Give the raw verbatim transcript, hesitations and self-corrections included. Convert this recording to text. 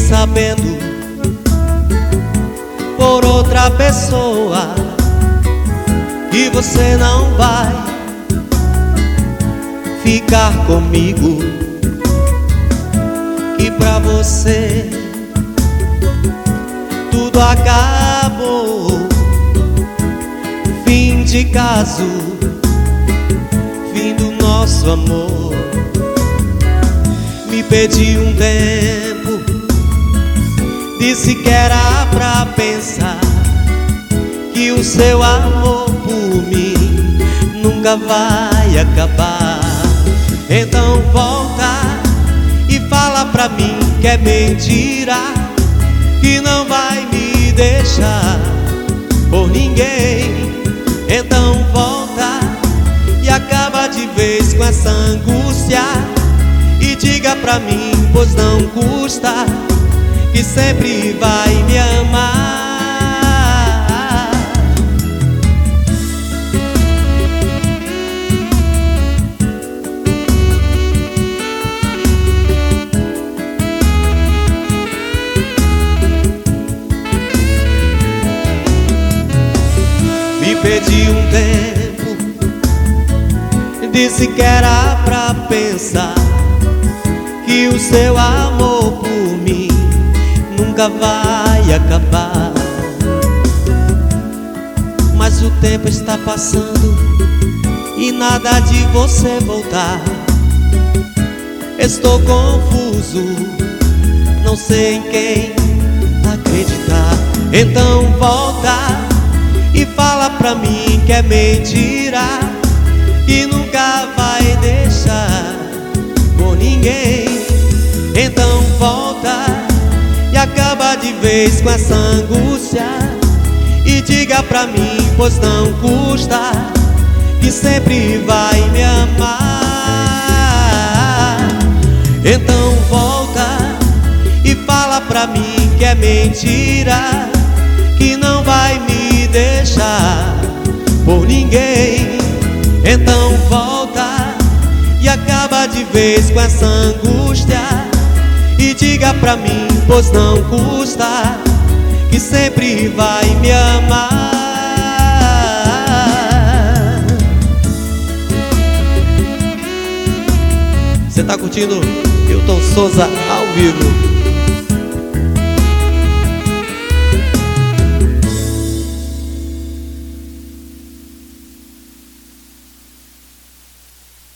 sabendo por outra pessoa que você não vai ficar comigo, que pra você tudo acabou. Fim de caso, fim do nosso amor. Me pediu um tempo, disse que era pra pensar, que o seu amor por mim nunca vai acabar. Então volta e fala pra mim que é mentira, que não vai me deixar por ninguém. Então volta e acaba de vez com essa angústia, e diga pra mim, pois não custa, que sempre vai me amar. Me pediu um tempo, disse que era pra pensar, que o seu amor por mim nunca vai acabar. Mas o tempo está passando e nada de você voltar. Estou confuso, não sei em quem acreditar. Então volta e fala pra mim que é mentira, que nunca vai deixar por ninguém. Então volta e acaba de vez com essa angústia, e diga pra mim, pois não custa, que sempre vai me amar. Então volta e fala pra mim que é mentira, que não vai me deixar por ninguém. Então volta e acaba de vez com essa angústia, e diga pra mim, pois não custa, que sempre vai me amar. Você tá curtindo Hilton Souza ao vivo?